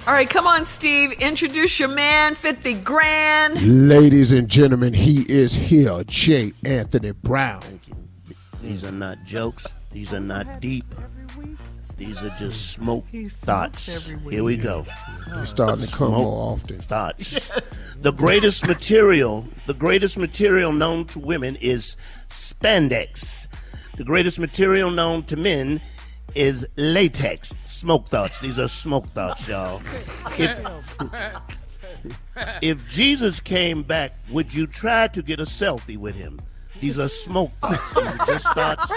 All right, come on, Steve. Introduce your man, 50 grand. Ladies and gentlemen, he is here, J. Anthony Brown. Thank you. These are not jokes. These are not deep. These are just smoke thoughts. Here we go. They're starting to come more often. Thoughts. The greatest material known to women is spandex. The greatest material known to men is latex. Smoke thoughts. These are smoke thoughts, y'all. If Jesus came back, would you try to get a selfie with him? These are smoke thoughts. These are just thoughts.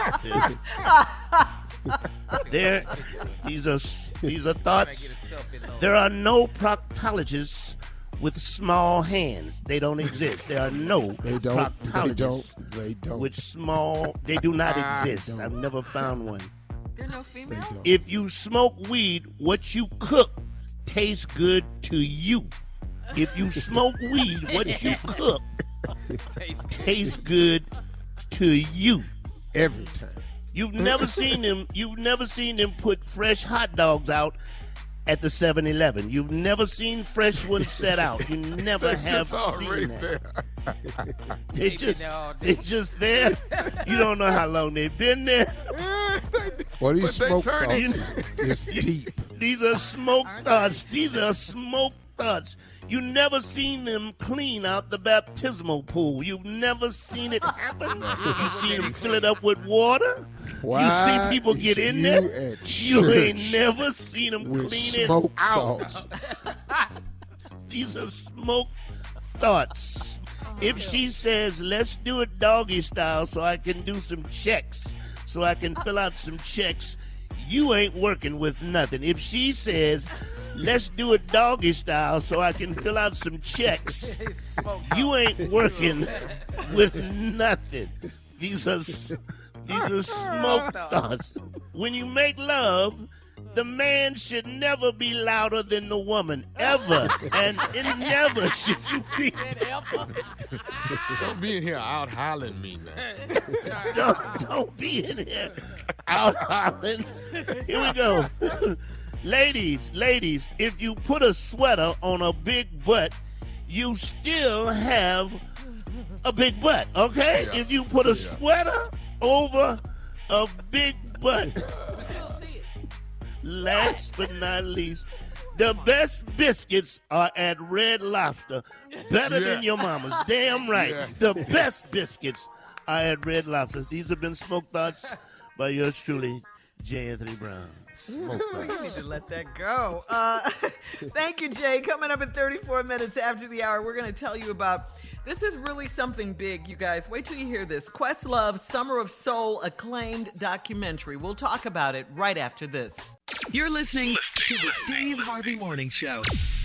These are thoughts. There are no proctologists with small hands. They don't exist. There are no proctologists with small. They do not exist. I've never found one. There are no females? If you smoke weed, what you cook tastes good to you. If you smoke weed, what you cook tastes good to you. Every time. You've never seen them put fresh hot dogs out at the 7-Eleven. You've never seen fresh ones set out. You never have seen that. They're just there. You don't know how long they've been there. Well, these smoke thoughts is deep. These are smoke thoughts. These are smoke thoughts. You never seen them clean out the baptismal pool. You've never seen it happen. You seen them fill it up with water. Why you see people get in there. You ain't never seen them clean it out. These are smoke thoughts. If she says, let's do it doggy style so I can do some checks, so I can fill out some checks, you ain't working with nothing. If she says, let's do it doggy style so I can fill out some checks, you ain't working with nothing. These are smoke thoughts. When you make love, the man should never be louder than the woman, ever. And never should you be. Don't be in here out hollering me, man. Don't be in here out hollering. Here we go. Ladies, if you put a sweater on a big butt, you still have a big butt, okay? Yeah. If you put a sweater over a big butt. Last but not least, the best biscuits are at Red Lobster. Better than your mama's. Damn right. Yes. The best biscuits are at Red Lobster. These have been Smoke Thoughts by yours truly, J. Anthony Brown. You need to let that go. Thank you, Jay. Coming up in 34 minutes after the hour, we're going to tell you about, this is really something big, you guys. Wait till you hear this. Questlove's Summer of Soul acclaimed documentary. We'll talk about it right after this. You're listening to the Steve Harvey Morning Show.